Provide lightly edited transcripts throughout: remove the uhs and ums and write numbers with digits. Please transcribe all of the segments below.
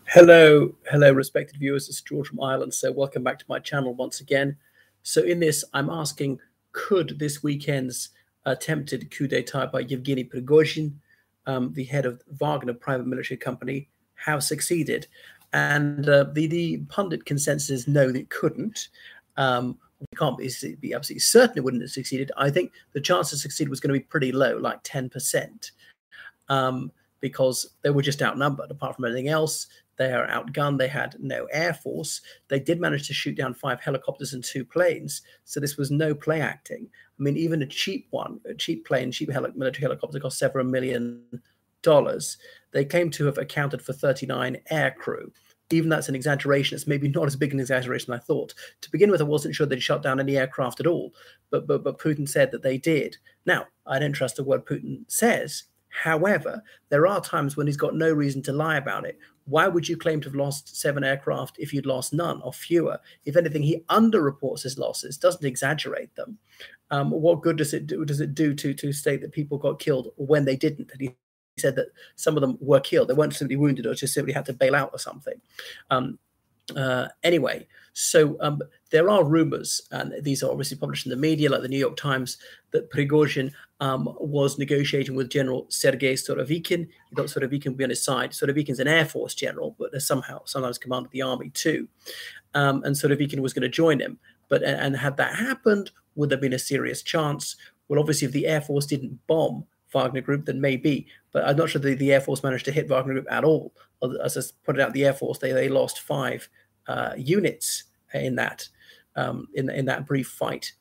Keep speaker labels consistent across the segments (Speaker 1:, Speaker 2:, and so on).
Speaker 1: Hello, respected viewers. It's George from Ireland. So, welcome back to my channel once again. So, in this, I'm asking, could this weekend's attempted coup d'etat by Yevgeny Prigozhin, the head of Wagner private military company, have succeeded? And the pundit consensus is no, it couldn't. We can't be absolutely certain it wouldn't have succeeded. I think the chance to succeed was going to be pretty low, like 10%. Because they were just outnumbered. Apart from anything else, they are outgunned. They had no air force. They did manage to shoot down 5 helicopters and 2 planes. So this was no play acting. I mean, even a cheap plane, military helicopter cost several $1 million. They claim to have accounted for 39 air crew. Even that's an exaggeration. It's maybe not as big an exaggeration as I thought. To begin with, I wasn't sure they'd shot down any aircraft at all, but Putin said that they did. Now, I don't trust a word Putin says. However, there are times when he's got no reason to lie about it. Why would you claim to have lost 7 aircraft if you'd lost none or fewer? If anything, he underreports his losses, doesn't exaggerate them. What good does it do? To state that people got killed when they didn't? And he said that some of them were killed. They weren't simply wounded or just simply had to bail out or something. Anyway, so there are rumors, and these are obviously published in the media, like the New York Times, that Prigozhin was negotiating with General Sergei Surovikin. He thought Surovikin would be on his side. Surovikin's an Air Force general, but sometimes commanded the army too. And Surovikin was going to join him. And had that happened, would there have been a serious chance? Well, obviously, if the Air Force didn't bomb Wagner Group, then maybe. But I'm not sure the Air Force managed to hit Wagner Group at all. As I pointed out, the Air Force, they lost 5 units in that brief fight.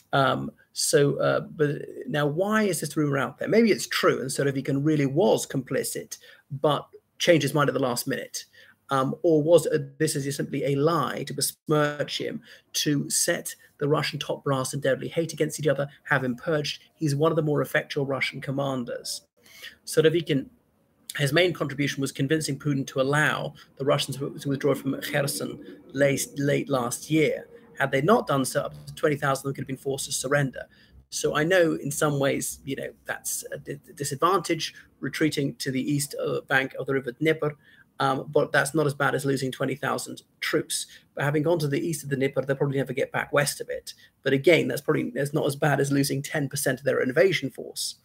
Speaker 1: But now, why is this rumor out there? Maybe it's true, and Surovikin really was complicit, but changed his mind at the last minute. Or was this just simply a lie to besmirch him, to set the Russian top brass in deadly hate against each other, have him purged? He's one of the more effectual Russian commanders. Surovikin, his main contribution was convincing Putin to allow the Russians to withdraw from Kherson late last year. Had they not done so, up to 20,000 of them could have been forced to surrender. So I know in some ways, that's a disadvantage, retreating to the east bank of the river Dnieper. But that's not as bad as losing 20,000 troops. But having gone to the east of the Dnieper, they'll probably never get back west of it. But again, that's not as bad as losing 10% of their invasion force.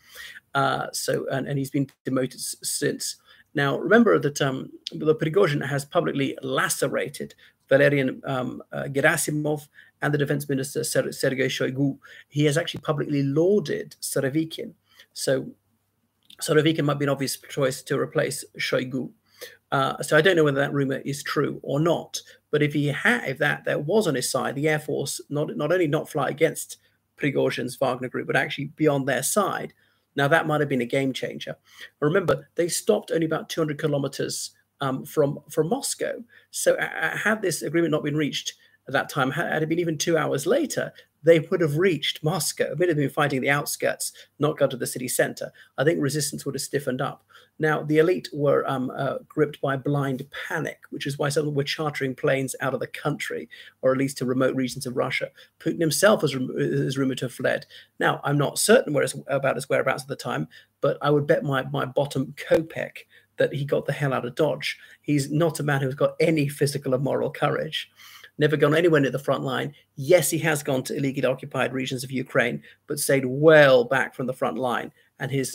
Speaker 1: And he's been demoted since. Now, remember that the Prigozhin has publicly lacerated Valerian Gerasimov and the defense minister Sergei Shoigu. He has actually publicly lauded Surovikin. So Surovikin might be an obvious choice to replace Shoigu. So I don't know whether that rumor is true or not. But if that was on his side, the Air Force not only not fly against Prigozhin's Wagner Group, but actually be on their side. Now, that might have been a game changer. Remember, they stopped only about 200 kilometers from Moscow. So had this agreement not been reached at that time, had it been even 2 hours later, they would have reached Moscow. They would have been fighting the outskirts, not gone to the city center. I think resistance would have stiffened up. Now, the elite were gripped by blind panic, which is why some of them were chartering planes out of the country, or at least to remote regions of Russia. Putin himself is rumored to have fled. Now, I'm not certain about his whereabouts at the time, but I would bet my bottom kopeck that he got the hell out of Dodge. He's not a man who's got any physical or moral courage. Never gone anywhere near the front line. Yes, he has gone to illegally occupied regions of Ukraine, but stayed well back from the front line. And his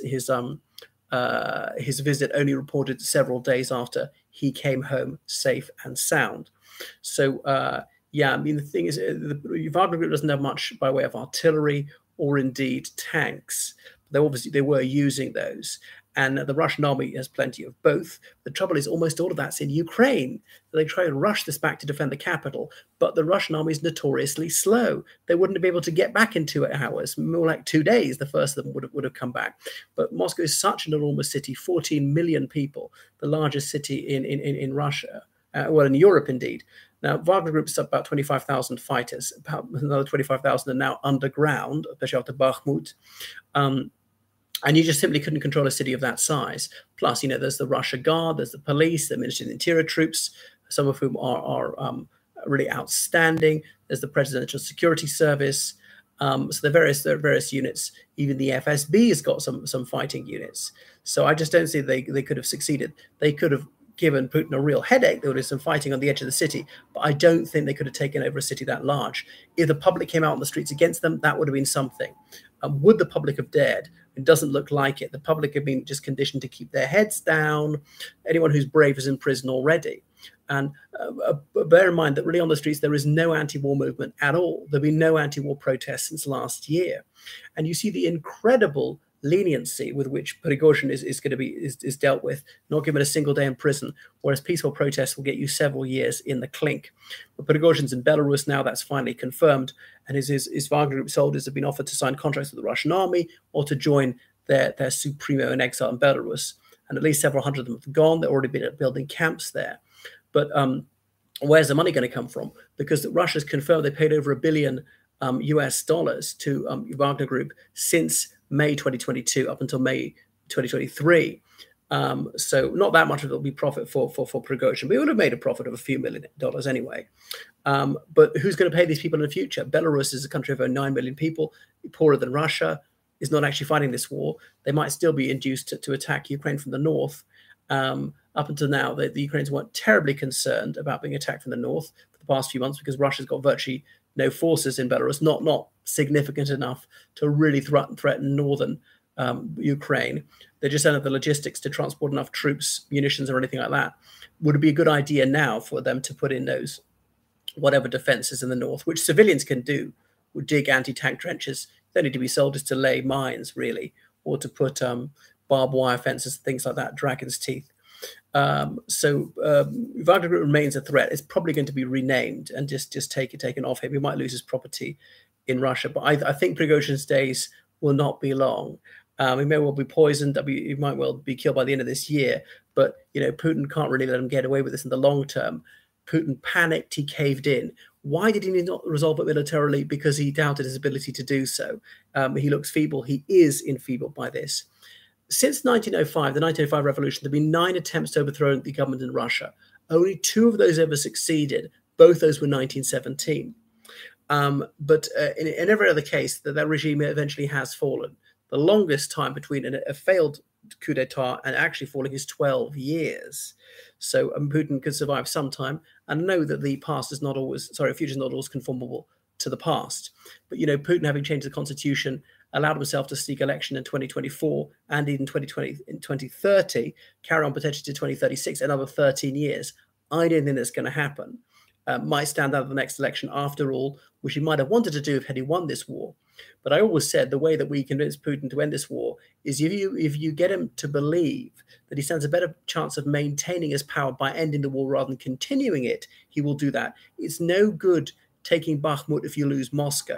Speaker 1: visit only reported several days after he came home safe and sound. So, the thing is, the Wagner Group doesn't have much by way of artillery or indeed tanks. They were using those. And the Russian army has plenty of both. The trouble is almost all of that's in Ukraine. They try and rush this back to defend the capital, but the Russian army is notoriously slow. They wouldn't be able to get back in 2 hours, more like 2 days. The first of them would have come back. But Moscow is such an enormous city, 14 million people, the largest city in Russia, in Europe indeed. Now, Wagner Group's about 25,000 fighters. About another 25,000 are now underground, especially after Bakhmut. And you just simply couldn't control a city of that size. Plus, there's the Russia Guard, there's the police, the Ministry of the Interior troops, some of whom are really outstanding. There's the Presidential Security Service. So there are various units. Even the FSB has got some fighting units. So I just don't see they could have succeeded. They could have given Putin a real headache. There would be some fighting on the edge of the city, but I don't think they could have taken over a city that large. If the public came out on the streets against them, that would have been something. Would the public have dared? It doesn't look like it. The public have been just conditioned to keep their heads down. Anyone who's brave is in prison already. And bear in mind that really on the streets, there is no anti-war movement at all. There have been no anti-war protests since last year. And you see the incredible leniency with which Prigozhin is dealt with, not given a single day in prison, whereas peaceful protests will get you several years in the clink. But Prigozhin's in Belarus now, that's finally confirmed, and his Wagner Group soldiers have been offered to sign contracts with the Russian army or to join their Supremo in exile in Belarus. And at least several hundred of them have gone. They've already been building camps there. But where's the money going to come from? Because Russia's confirmed they paid over $1 billion US dollars to Wagner Group since May 2022 up until May 2023. So not that much of it will be profit for Prigozhin, but it would have made a profit of a few $1 million anyway. But who's going to pay these people in the future? Belarus is a country of over 9 million people, poorer than Russia, is not actually fighting this war. They might still be induced to attack Ukraine from the north. Up until now, the Ukrainians weren't terribly concerned about being attacked from the north for the past few months because Russia's got virtually no forces in Belarus, not significant enough to really threaten northern Ukraine. They just don't have the logistics to transport enough troops, munitions, or anything like that. Would it be a good idea now for them to put in those whatever defenses in the north, which civilians can do, would dig anti-tank trenches? They need to be soldiers to lay mines, really, or to put barbed wire fences, things like that, dragon's teeth. So Wagner Group remains a threat. It's probably going to be renamed and just taken off him. He might lose his property in Russia, but I think Prigozhin's days will not be long. He may well be poisoned. He might well be killed by the end of this year. But Putin can't really let him get away with this in the long term. Putin panicked. He caved in. Why did he not resolve it militarily? Because he doubted his ability to do so. He looks feeble. He is enfeebled by this. Since 1905, the 1905 revolution, there have been 9 attempts to overthrow the government in Russia. Only 2 of those ever succeeded. Both those were 1917. But in every other case, that regime eventually has fallen. The longest time between a failed coup d'etat and actually falling is 12 years. So Putin could survive some time and know that the past is not always, future is not always conformable to the past. But, Putin, having changed the constitution, allowed himself to seek election in 2024 and in 2030, carry on potentially to 2036, another 13 years. I don't think that's going to happen. Might stand out of the next election after all, which he might have wanted to do had he won this war. But I always said the way that we convince Putin to end this war is if you get him to believe that he stands a better chance of maintaining his power by ending the war rather than continuing it, he will do that. It's no good taking Bakhmut if you lose Moscow.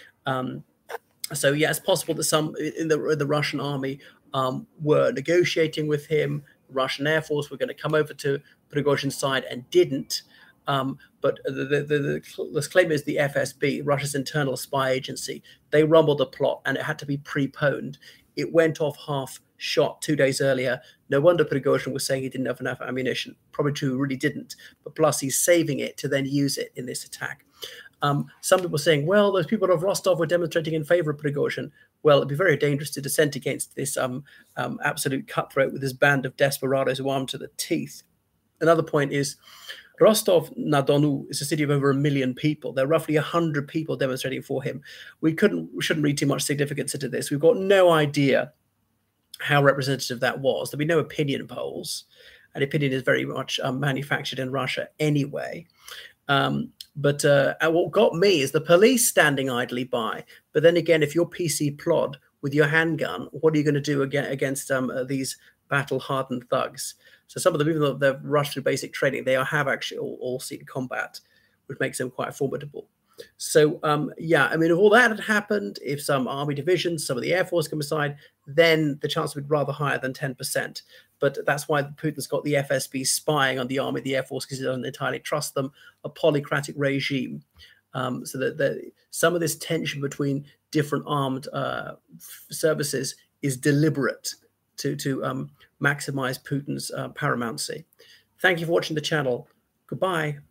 Speaker 1: So yeah, it's possible that some in the Russian army were negotiating with him. The Russian Air Force were going to come over to Prigozhin's side and didn't. But the claim is the FSB, Russia's internal spy agency. They rumbled a plot and it had to be preponed. It went off half shot 2 days earlier. No wonder Prigozhin was saying he didn't have enough ammunition. Probably true, really didn't. But plus he's saving it to then use it in this attack. Some people are saying, well, those people of Rostov were demonstrating in favor of Prigozhin. Well, it'd be very dangerous to dissent against this absolute cutthroat with this band of desperados who are armed to the teeth. Another point is Rostov-na-Donu is a city of over 1 million people. There are roughly 100 people demonstrating for him. We shouldn't read too much significance into this. We've got no idea how representative that was. There'll be no opinion polls, and opinion is very much manufactured in Russia anyway. But what got me is the police standing idly by. But then again, if you're PC Plod with your handgun, what are you going to do against these battle-hardened thugs? So some of them, even though they've rushed through basic training, they have actually all seen combat, which makes them quite formidable. So, yeah, I mean, if all that had happened, if some army divisions, some of the Air Force come aside, then the chance would be rather higher than 10%. But that's why Putin's got the FSB spying on the army, the Air Force, because he doesn't entirely trust them, a polycratic regime. So that some of this tension between different armed services is deliberate to maximize Putin's paramountcy. Thank you for watching the channel. Goodbye.